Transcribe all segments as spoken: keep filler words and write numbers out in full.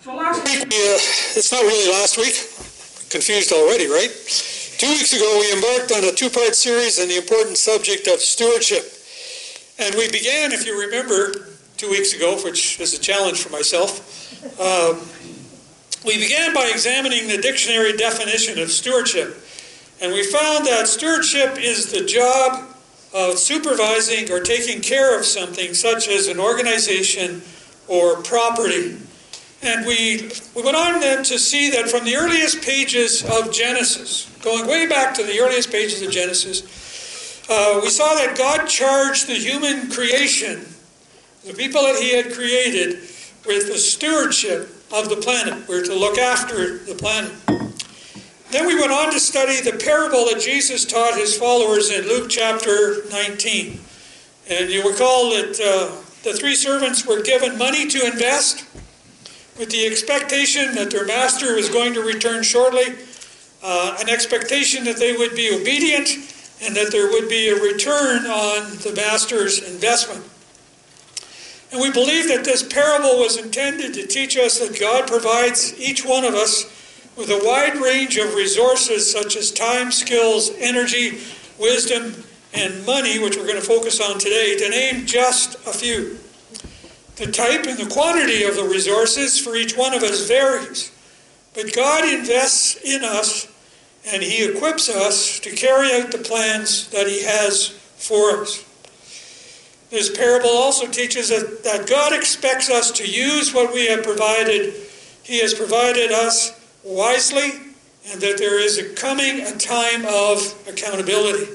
So last week, we, uh, it's not really last week, confused already, right? Two weeks ago, we embarked on a two-part series on the important subject of stewardship. And we began, if you remember, two weeks ago, which is a challenge for myself, um, we began by examining the dictionary definition of stewardship. And we found that stewardship is the job of supervising or taking care of something, such as an organization or property. And we, we went on then to see that from the earliest pages of Genesis, going way back to the earliest pages of Genesis, uh, we saw that God charged the human creation, the people that he had created, with the stewardship of the planet. We're to look after the planet. Then we went on to study the parable that Jesus taught his followers in Luke chapter nineteen. And you recall that uh, the three servants were given money to invest, with the expectation that their master was going to return shortly, uh, an expectation that they would be obedient, and that there would be a return on the master's investment. And we believe that this parable was intended to teach us that God provides each one of us with a wide range of resources such as time, skills, energy, wisdom, and money, which we're going to focus on today, to name just a few. The type and the quantity of the resources for each one of us varies, but God invests in us and he equips us to carry out the plans that he has for us. This parable also teaches us that God expects us to use what we have provided. He has provided us wisely, and that there is a coming a time of accountability.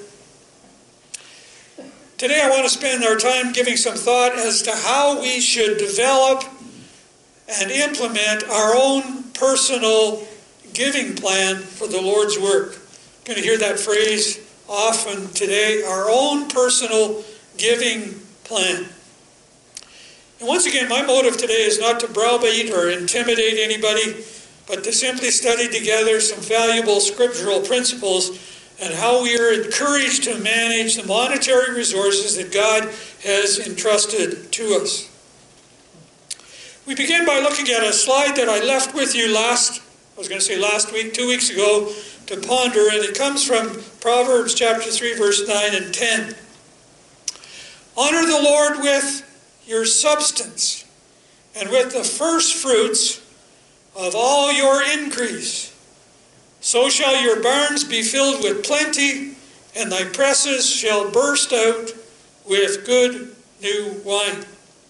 Today I want to spend our time giving some thought as to how we should develop and implement our own personal giving plan for the Lord's work. You're going to hear that phrase often today, our own personal giving plan. And once again, my motive today is not to browbeat or intimidate anybody, but to simply study together some valuable scriptural principles and how we are encouraged to manage the monetary resources that God has entrusted to us. We begin by looking at a slide that I left with you last, I was going to say last week, two weeks ago, to ponder, and it comes from Proverbs chapter three, verse nine and ten. Honor the Lord with your substance and with the first fruits of all your increase. So shall your barns be filled with plenty, and thy presses shall burst out with good new wine.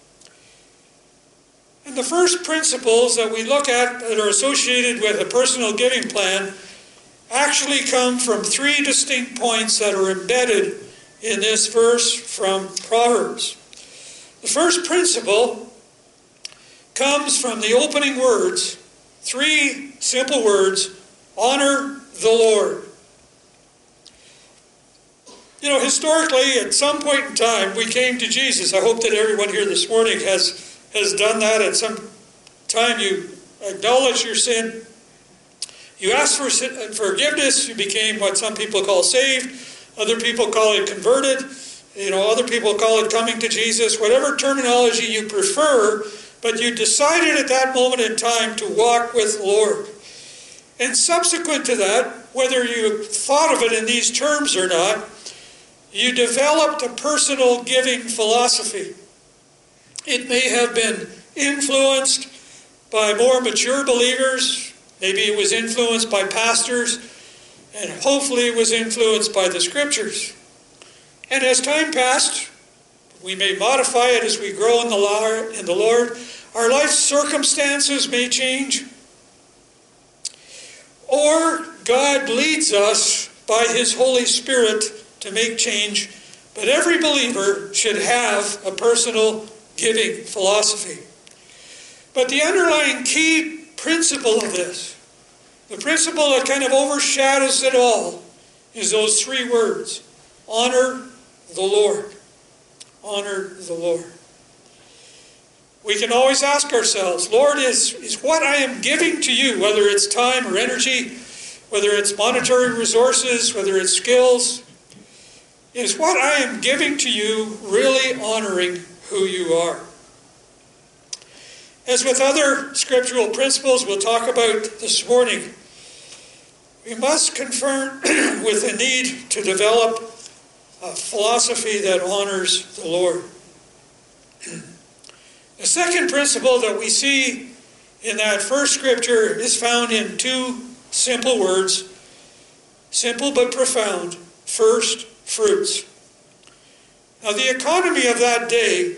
And the first principles that we look at that are associated with a personal giving plan actually come from three distinct points that are embedded in this verse from Proverbs. The first principle comes from the opening words, three simple words: honor the Lord. You know, historically, at some point in time, we came to Jesus. I hope that everyone here this morning has, has done that. At some time, you acknowledge your sin. You ask for forgiveness. You became what some people call saved. Other people call it converted. You know, other people call it coming to Jesus. Whatever terminology you prefer, but you decided at that moment in time to walk with the Lord. And subsequent to that, whether you thought of it in these terms or not, you developed a personal giving philosophy. It may have been influenced by more mature believers. Maybe it was influenced by pastors. And hopefully it was influenced by the scriptures. And as time passed, we may modify it as we grow in the Lord. In the Lord. Our life circumstances may change. Or God leads us by his Holy Spirit to make change. But every believer should have a personal giving philosophy. But the underlying key principle of this, the principle that kind of overshadows it all, is those three words: honor the Lord. Honor the Lord. We can always ask ourselves, Lord, is, is what I am giving to you, whether it's time or energy, whether it's monetary resources, whether it's skills, is what I am giving to you really honoring who you are? As with other scriptural principles we'll talk about this morning, we must confirm with the need to develop a philosophy that honors the Lord. The second principle that we see in that first scripture is found in two simple words, simple but profound: first fruits. Now, the economy of that day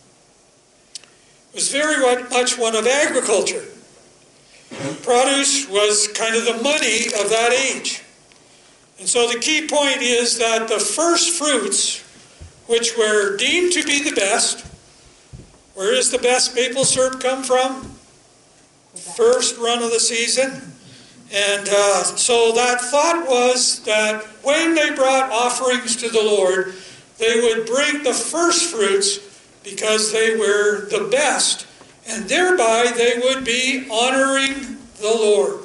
was very much one of agriculture. Produce was kind of the money of that age. And so the key point is that the first fruits, which were deemed to be the best, where does the best maple syrup come from? First run of the season. And uh, so that thought was that when they brought offerings to the Lord, they would bring the first fruits because they were the best, and thereby they would be honoring the Lord.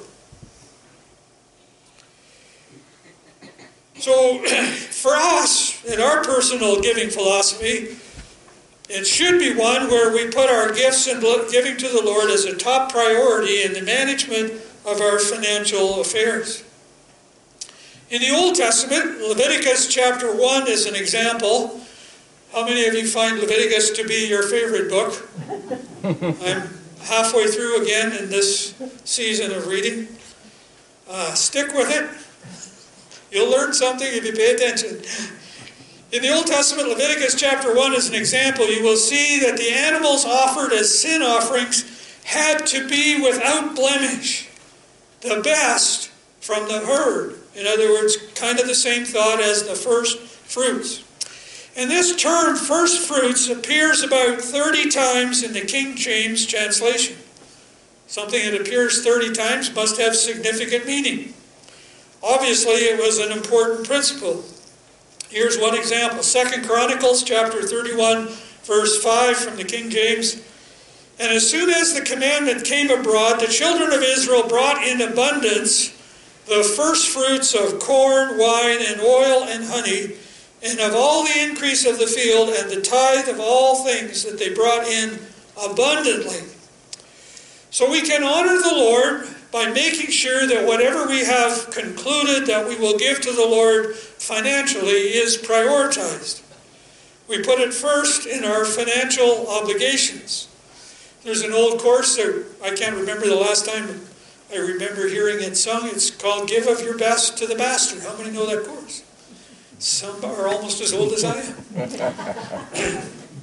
So for us, in our personal giving philosophy, it should be one where we put our gifts and giving to the Lord as a top priority in the management of our financial affairs. In the Old Testament, Leviticus chapter one is an example. How many of you find Leviticus to be your favorite book? I'm halfway through again in this season of reading. Uh, stick with it. You'll learn something if you pay attention. In the Old Testament, Leviticus chapter one is an example. You will see that the animals offered as sin offerings had to be without blemish, the best from the herd. In other words, kind of the same thought as the first fruits. And this term, first fruits, appears about thirty times in the King James translation. Something that appears thirty times must have significant meaning. Obviously, it was an important principle. Here's one example. Second Chronicles chapter thirty-one, verse five from the King James. And as soon as the commandment came abroad, the children of Israel brought in abundance the first fruits of corn, wine, and oil, and honey, and of all the increase of the field, and the tithe of all things that they brought in abundantly. So we can honor the Lord by making sure that whatever we have concluded that we will give to the Lord financially is prioritized. We put it first in our financial obligations. There's an old course that I can't remember the last time I remember hearing it sung. It's called Give of Your Best to the Master. How many know that course? Some are almost as old as I am.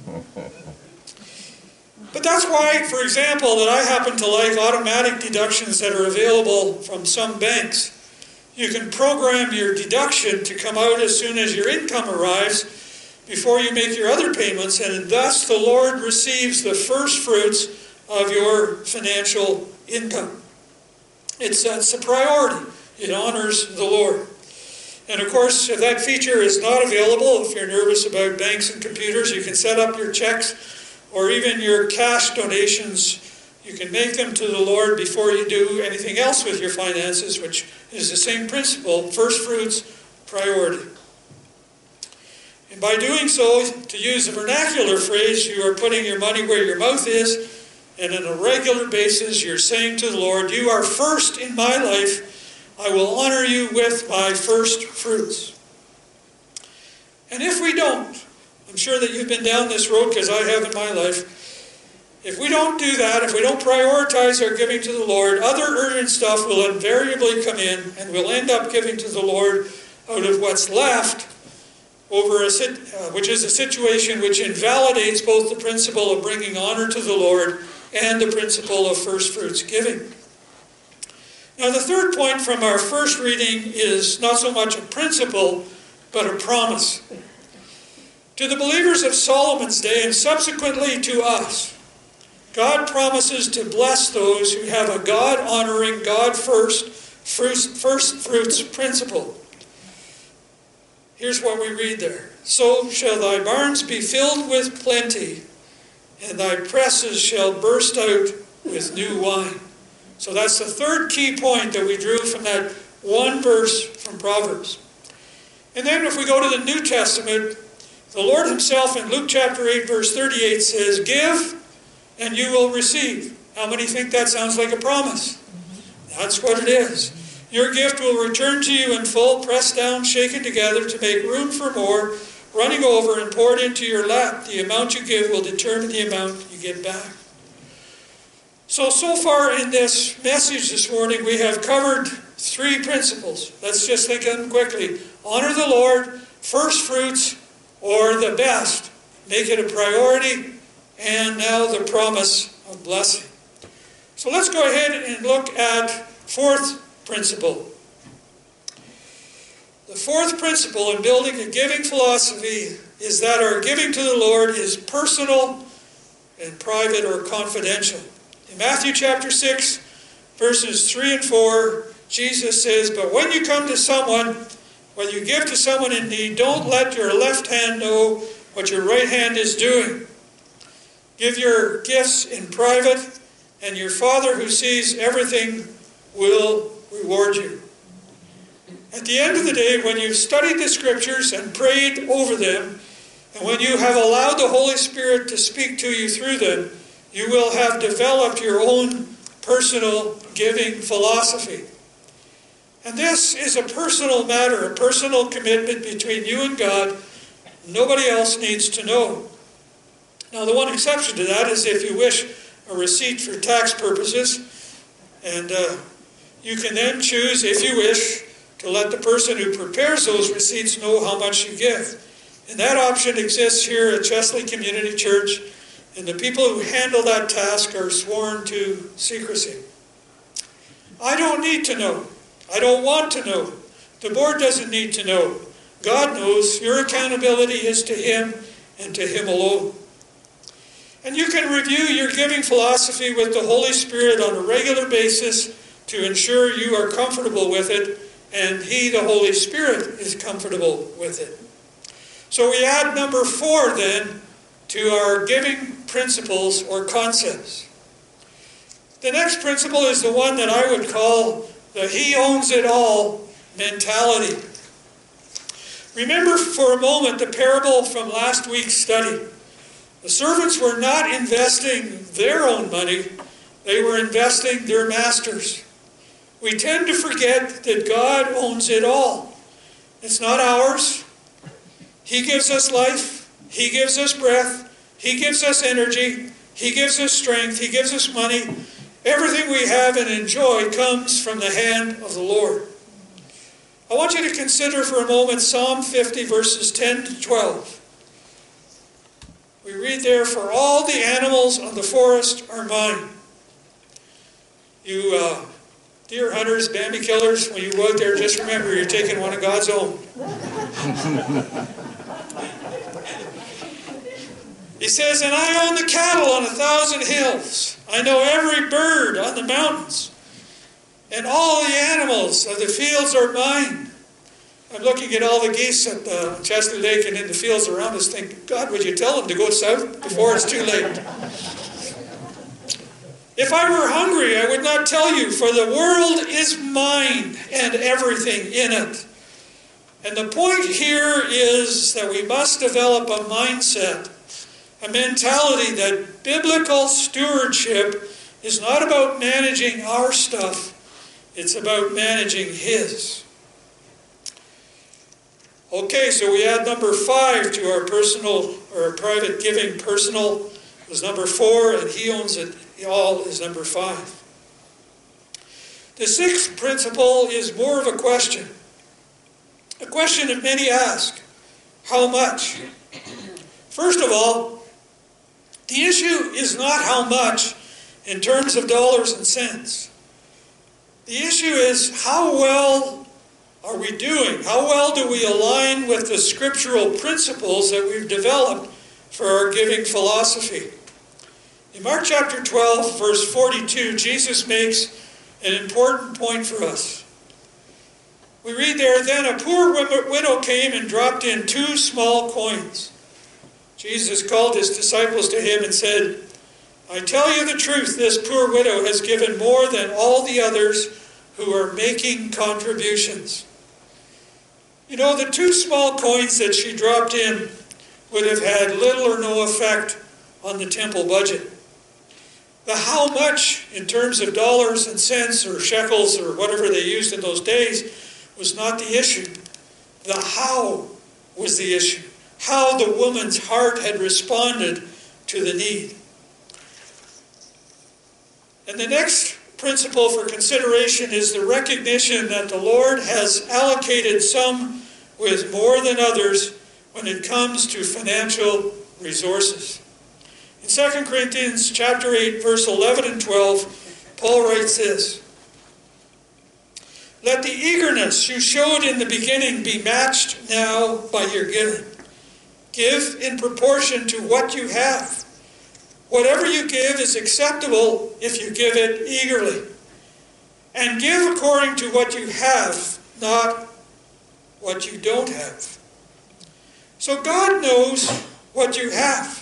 But that's why, for example, that I happen to like automatic deductions that are available from some banks. You can program your deduction to come out as soon as your income arrives before you make your other payments, and thus the Lord receives the first fruits of your financial income. It's, it's a priority. It honors the Lord. And of course, if that feature is not available, if you're nervous about banks and computers, you can set up your checks or even your cash donations. You can make them to the Lord before you do anything else with your finances, which is the same principle, first fruits, priority. And by doing so, to use a vernacular phrase, you are putting your money where your mouth is, and on a regular basis, you're saying to the Lord, you are first in my life. I will honor you with my first fruits. And if we don't, I'm sure that you've been down this road because I have in my life. If we don't do that, if we don't prioritize our giving to the Lord, other urgent stuff will invariably come in, and we'll end up giving to the Lord out of what's left, over a sit, uh, which is a situation which invalidates both the principle of bringing honor to the Lord and the principle of first fruits giving. Now, the third point from our first reading is not so much a principle, but a promise. To the believers of Solomon's day, and subsequently to us, God promises to bless those who have a God-honoring, God-first, first, first fruits principle. Here's what we read there. So shall thy barns be filled with plenty, and thy presses shall burst out with new wine. So that's the third key point that we drew from that one verse from Proverbs. And then if we go to the New Testament, the Lord himself in Luke chapter eight, verse thirty-eight says, give, and you will receive. How many think that sounds like a promise? That's what it is. Your gift will return to you in full, pressed down, shaken together to make room for more, running over and poured into your lap. The amount you give will determine the amount you get back. So, so far in this message this morning, we have covered three principles. Let's just think of them quickly. Honor the Lord, first fruits, or the best. Make it a priority, and now the promise of blessing. So let's go ahead and look at fourth principle. The fourth principle in building a giving philosophy is that our giving to the Lord is personal and private or confidential. In Matthew chapter six, verses three and four, Jesus says, "But when you come to someone, when you give to someone in need, don't let your left hand know what your right hand is doing. Give your gifts in private, and your Father who sees everything will reward you." At the end of the day, when you've studied the Scriptures and prayed over them, and when you have allowed the Holy Spirit to speak to you through them, you will have developed your own personal giving philosophy. And this is a personal matter, a personal commitment between you and God. Nobody else needs to know. Now, the one exception to that is if you wish a receipt for tax purposes, and uh, you can then choose, if you wish, to let the person who prepares those receipts know how much you give. And that option exists here at Chesley Community Church, and the people who handle that task are sworn to secrecy. I don't need to know. I don't want to know. The board doesn't need to know. God knows. Your accountability is to Him and to Him alone. And you can review your giving philosophy with the Holy Spirit on a regular basis to ensure you are comfortable with it, and He, the Holy Spirit, is comfortable with it. So we add number four then to our giving principles or concepts. The next principle is the one that I would call the "He owns it all" mentality. Remember for a moment the parable from last week's study. The servants were not investing their own money, they were investing their master's. We tend to forget that God owns it all. It's not ours. He gives us life. He gives us breath. He gives us energy. He gives us strength. He gives us money. Everything we have and enjoy comes from the hand of the Lord. I want you to consider for a moment Psalm fifty, verses ten to twelve. We read there, "For all the animals of the forest are mine." You uh, deer hunters, Bambi killers, when you go out there, just remember you're taking one of God's own. He says, "And I own the cattle on a thousand hills. I know every bird on the mountains. And all the animals of the fields are mine." I'm looking at all the geese at the Chesley Lake and in the fields around us thinking, God, would you tell them to go south before it's too late? "If I were hungry, I would not tell you, for the world is mine and everything in it." And the point here is that we must develop a mindset, a mentality that biblical stewardship is not about managing our stuff, it's about managing His. Okay, so we add number five to our personal or private giving. Personal was number four, and He owns it all is number five. The sixth principle is more of a question. A question that many ask: how much? First of all, the issue is not how much in terms of dollars and cents. The issue is how well are we doing? How well do we align with the scriptural principles that we've developed for our giving philosophy? In Mark chapter twelve, verse forty-two, Jesus makes an important point for us. We read there, "Then a poor widow came and dropped in two small coins. Jesus called His disciples to Him and said, 'I tell you the truth, this poor widow has given more than all the others who are making contributions.'" You know, the two small coins that she dropped in would have had little or no effect on the temple budget. The how much in terms of dollars and cents or shekels or whatever they used in those days was not the issue. The how was the issue. How the woman's heart had responded to the need. And the next principle for consideration is the recognition that the Lord has allocated some with more than others when it comes to financial resources. In Second Corinthians chapter eight, verse eleven and twelve, Paul writes this: "Let the eagerness you showed in the beginning be matched now by your giving. Give in proportion to what you have. Whatever you give is acceptable if you give it eagerly. And give according to what you have, not what you don't have." So God knows what you have.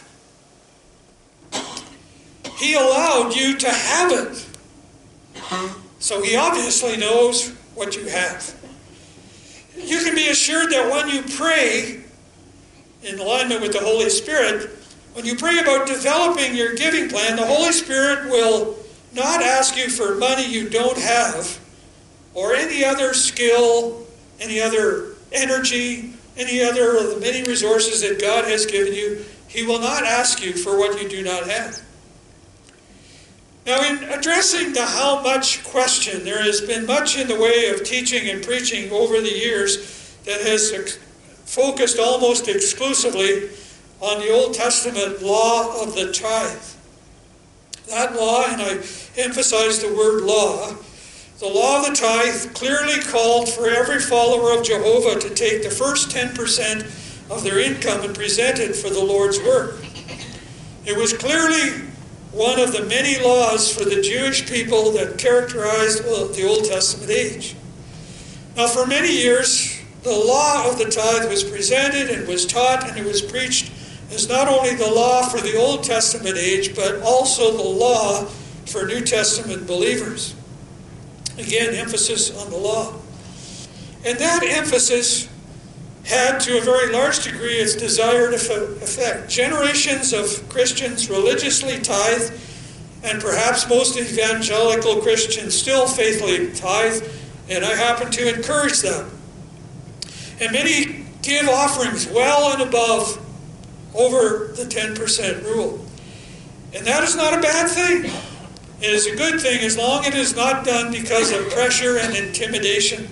He allowed you to have it. So He obviously knows what you have. You can be assured that when you pray in alignment with the Holy Spirit, when you pray about developing your giving plan, the Holy Spirit will not ask you for money you don't have, or any other skill, any other energy, any other of the many resources that God has given you. He will not ask you for what you do not have. Now, in addressing the how much question, there has been much in the way of teaching and preaching over the years that has focused almost exclusively on the Old Testament law of the tithe. That law, and I emphasize the word law, the law of the tithe clearly called for every follower of Jehovah to take the first ten percent of their income and present it for the Lord's work. It was clearly one of the many laws for the Jewish people that characterized the Old Testament age. Now, for many years, the law of the tithe was presented and was taught and it was preached as not only the law for the Old Testament age, but also the law for New Testament believers. Again, emphasis on the law. And that emphasis had, to a very large degree, its desired effect. Generations of Christians religiously tithe, and perhaps most evangelical Christians still faithfully tithe, and I happen to encourage them. And many give offerings well and above over the ten percent rule. And that is not a bad thing. It is a good thing as long as it is not done because of pressure and intimidation.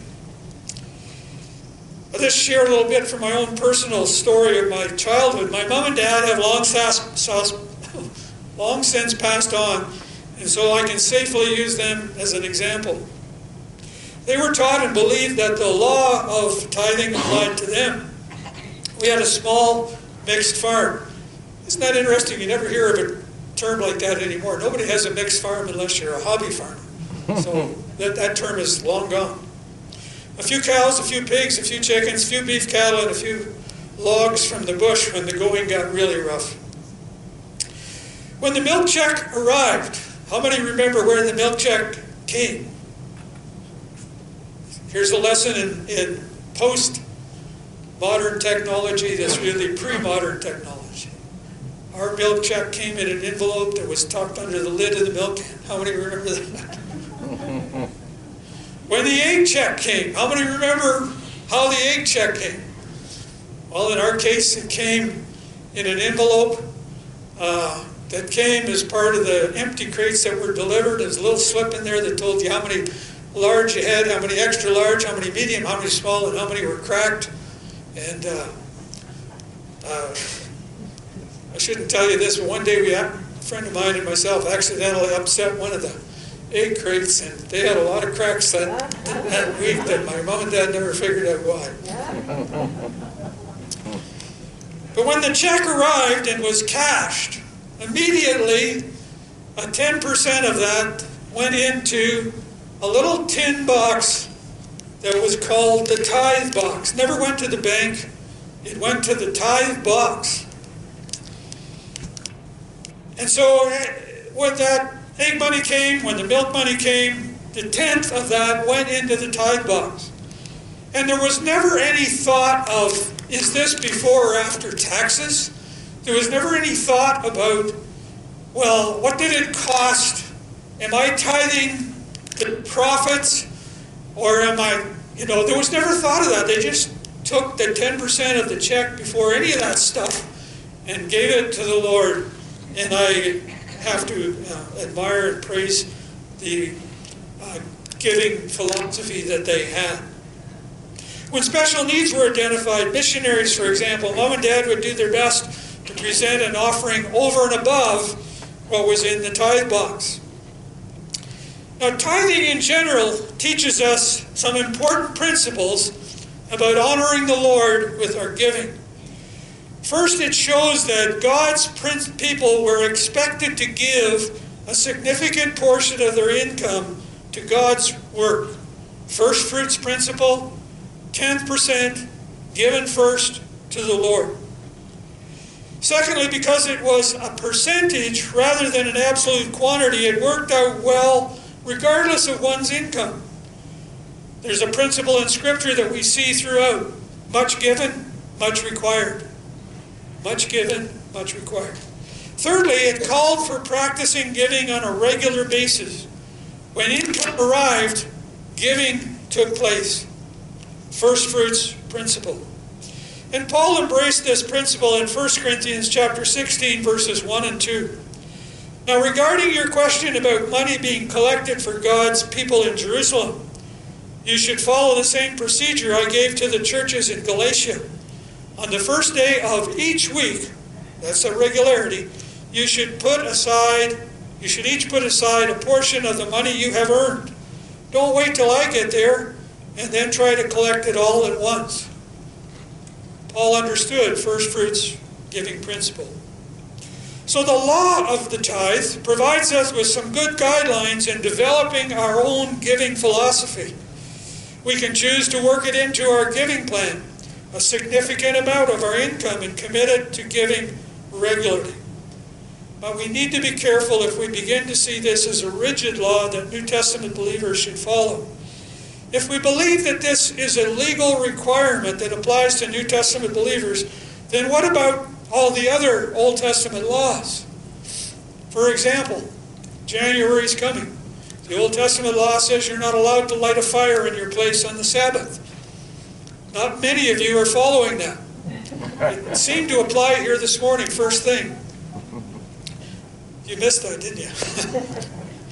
I'll just share a little bit from my own personal story of my childhood. My mom and dad have long, long since passed on, and so I can safely use them as an example. They were taught and believed that the law of tithing applied to them. We had a small mixed farm. Isn't that interesting? You never hear of a term like that anymore. Nobody has a mixed farm unless you're a hobby farmer. So that, that term is long gone. A few cows, a few pigs, a few chickens, a few beef cattle, and a few logs from the bush when the going got really rough. When the milk check arrived, how many remember where the milk check came? Here's a lesson in, in post-modern technology that's really pre-modern technology. Our milk check came in an envelope that was tucked under the lid of the milk can. How many remember that? When the egg check came, how many remember how the egg check came? Well, in our case, it came in an envelope uh, that came as part of the empty crates that were delivered. There's a little slip in there that told you how many large you had, how many extra large, how many medium, how many small, and how many were cracked. And uh, uh, I shouldn't tell you this, but one day we, a friend of mine and myself accidentally upset one of the egg crates, and they had a lot of cracks that, that week that my mom and dad never figured out why. But when the check arrived and was cashed, immediately a ten percent of that went into a little tin box that was called the tithe box. Never went to the bank. It went to the tithe box. And so when that egg money came, when the milk money came, the tenth of that went into the tithe box. And there was never any thought of, is this before or after taxes? There was never any thought about well, what did it cost? Am I tithing the profits? Or am I, you know, there was never thought of that. They just took the ten percent of the check before any of that stuff and gave it to the Lord. And I have to uh, admire and praise the uh, giving philosophy that they had. When special needs were identified, missionaries, for example, mom and dad would do their best to present an offering over and above what was in the tithe box. Now, tithing in general teaches us some important principles about honoring the Lord with our giving. First, it shows that God's people were expected to give a significant portion of their income to God's work. First fruits principle, ten percent given first to the Lord. Secondly, because it was a percentage rather than an absolute quantity, it worked out well regardless of one's income. There's a principle in Scripture that we see throughout. Much given, much required. Much given, much required. Thirdly, it called for practicing giving on a regular basis. When income arrived, giving took place. First fruits principle. And Paul embraced this principle in First Corinthians chapter sixteen, verses one and two. Now, regarding your question about money being collected for God's people in Jerusalem, you should follow the same procedure I gave to the churches in Galatia. On the first day of each week, that's a regularity, you should put aside, you should each put aside a portion of the money you have earned. Don't wait till I get there and then try to collect it all at once. Paul understood first fruits giving principle. So the law of the tithe provides us with some good guidelines in developing our own giving philosophy. We can choose to work it into our giving plan, a significant amount of our income, and commit it to giving regularly. But we need to be careful if we begin to see this as a rigid law that New Testament believers should follow. If we believe that this is a legal requirement that applies to New Testament believers, then what about all the other Old Testament laws? For example, January's coming. The Old Testament law says you're not allowed to light a fire in your place on the Sabbath. Not many of you are following that. It seemed to apply here this morning, first thing. You missed that, didn't you?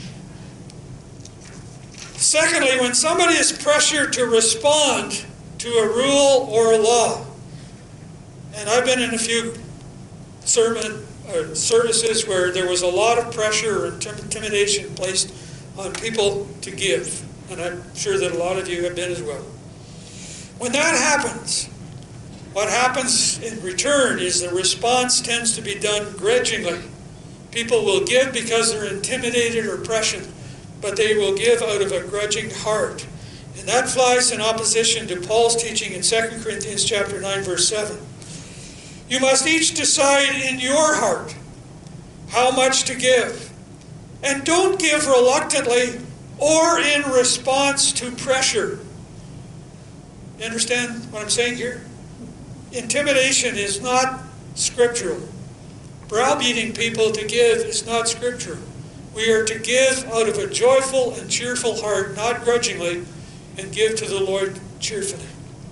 Secondly, when somebody is pressured to respond to a rule or a law, and I've been in a few sermon or services where there was a lot of pressure or intimidation placed on people to give, and I'm sure that a lot of you have been as well. When that happens, what happens in return is the response tends to be done grudgingly. People will give because they're intimidated or pressured, but they will give out of a grudging heart. And that flies in opposition to Paul's teaching in Second Corinthians chapter nine, verse seven. You must each decide in your heart how much to give. And don't give reluctantly or in response to pressure. You understand what I'm saying here? Intimidation is not scriptural. Browbeating people to give is not scriptural. We are to give out of a joyful and cheerful heart, not grudgingly, and give to the Lord cheerfully.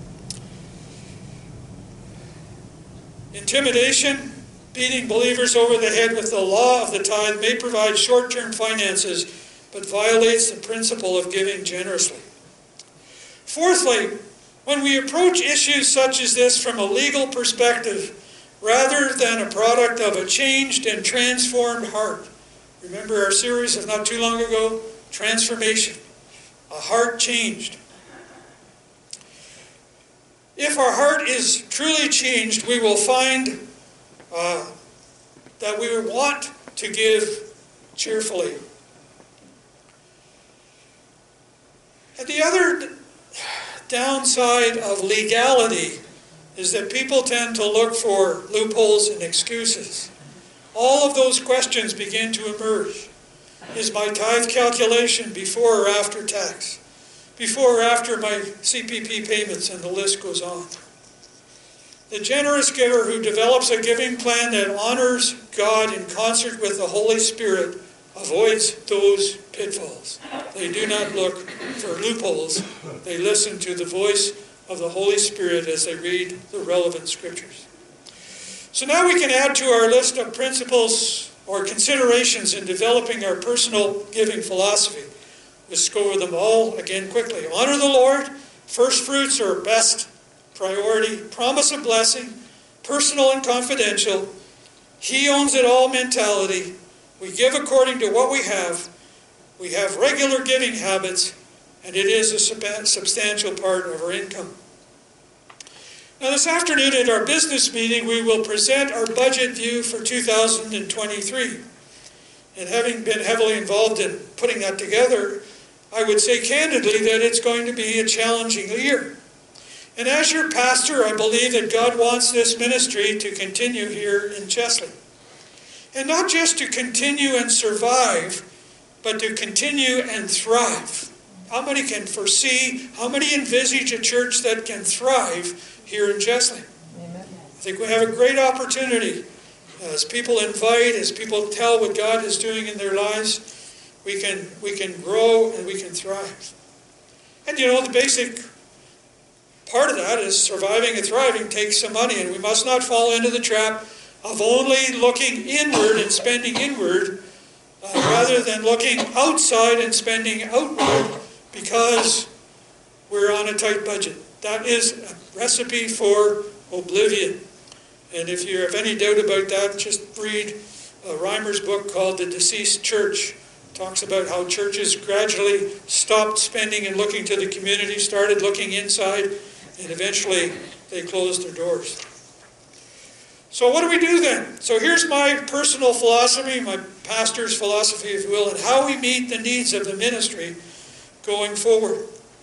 Intimidation, beating believers over the head with the law of the tithe, may provide short-term finances, but violates the principle of giving generously. Fourthly, when we approach issues such as this from a legal perspective, rather than a product of a changed and transformed heart. Remember our series of not too long ago? Transformation. A heart changed. If our heart is truly changed, we will find uh, that we want to give cheerfully. And the other downside of legality is that people tend to look for loopholes and excuses. All of those questions begin to emerge. Is my tithe calculation before or after tax? Before or after my C P P payments? And the list goes on. The generous giver who develops a giving plan that honors God in concert with the Holy Spirit avoids those pitfalls. They do not look for loopholes. They listen to the voice of the Holy Spirit as they read the relevant scriptures. So now we can add to our list of principles or considerations in developing our personal giving philosophy. Let's go over them all again quickly. Honor the Lord. First fruits are best priority. Promise of blessing. Personal and confidential. He owns it all mentality. We give according to what we have. We have regular giving habits, and it is a substantial part of our income. Now this afternoon at our business meeting, we will present our budget view for two thousand twenty-three. And having been heavily involved in putting that together, I would say candidly that it's going to be a challenging year. And as your pastor, I believe that God wants this ministry to continue here in Chesley. And not just to continue and survive, but to continue and thrive. How many can foresee, how many envisage a church that can thrive here in Chesley? Amen. I think we have a great opportunity. As people invite, as people tell what God is doing in their lives, we can, we can grow and we can thrive. And you know, the basic part of that is surviving and thriving takes some money, and we must not fall into the trap of only looking inward and spending inward, uh, rather than looking outside and spending outward, because we're on a tight budget. That is a recipe for oblivion. And if you have any doubt about that, just read uh, Reimer's book called The Deceased Church. It talks about how churches gradually stopped spending and looking to the community, started looking inside, and eventually they closed their doors. So what do we do then? So here's my personal philosophy, my pastor's philosophy, if you will, and how we meet the needs of the ministry going forward.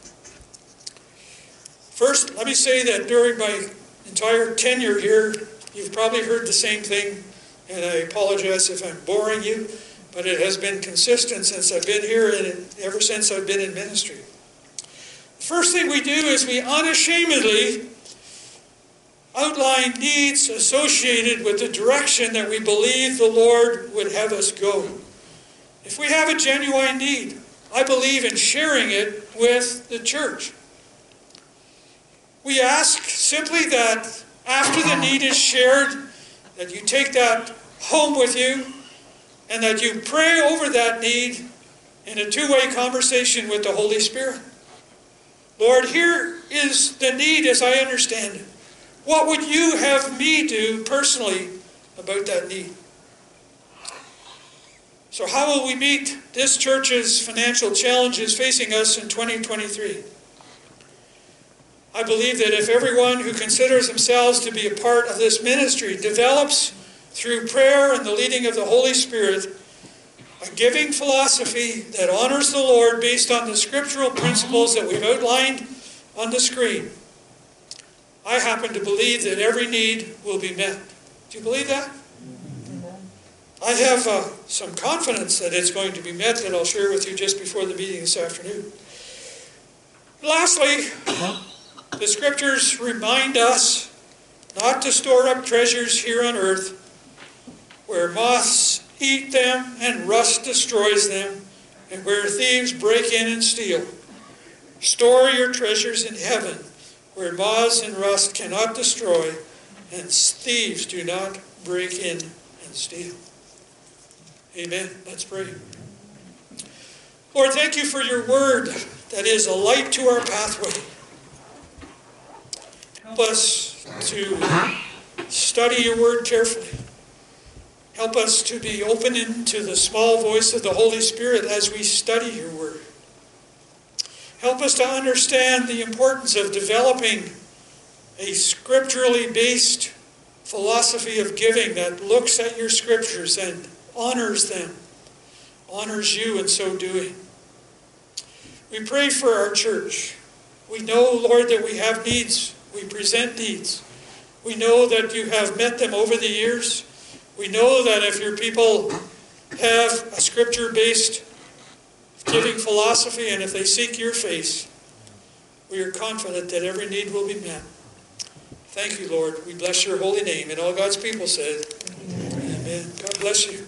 First, let me say that during my entire tenure here, you've probably heard the same thing, and I apologize if I'm boring you, but it has been consistent since I've been here and ever since I've been in ministry. The first thing we do is we unashamedly outline needs associated with the direction that we believe the Lord would have us go. If we have a genuine need, I believe in sharing it with the church. We ask simply that after the need is shared, that you take that home with you and that you pray over that need in a two-way conversation with the Holy Spirit. Lord, here is the need as I understand it. What would you have me do personally about that need? So how will we meet this church's financial challenges facing us in twenty twenty-three? I believe that if everyone who considers themselves to be a part of this ministry develops, through prayer and the leading of the Holy Spirit, a giving philosophy that honors the Lord based on the scriptural principles that we've outlined on the screen, I happen to believe that every need will be met. Do you believe that? I have uh, some confidence that it's going to be met that I'll share with you just before the meeting this afternoon. Lastly, the scriptures remind us not to store up treasures here on earth where moths eat them and rust destroys them and where thieves break in and steal. Store your treasures in heaven where moths and rust cannot destroy and thieves do not break in and steal. Amen. Let's pray. Lord, thank you for your word that is a light to our pathway. Help us to study your word carefully. Help us to be open to the small voice of the Holy Spirit as we study your word. Help us to understand the importance of developing a scripturally based philosophy of giving that looks at your scriptures and honors them, honors you in so doing. We pray for our church. We know, Lord, that we have needs. We present needs. We know that you have met them over the years. We know that if your people have a scripture-based giving philosophy and if they seek your face, we are confident that every need will be met. Thank you, Lord. We bless your holy name. And all God's people said, amen. God bless you.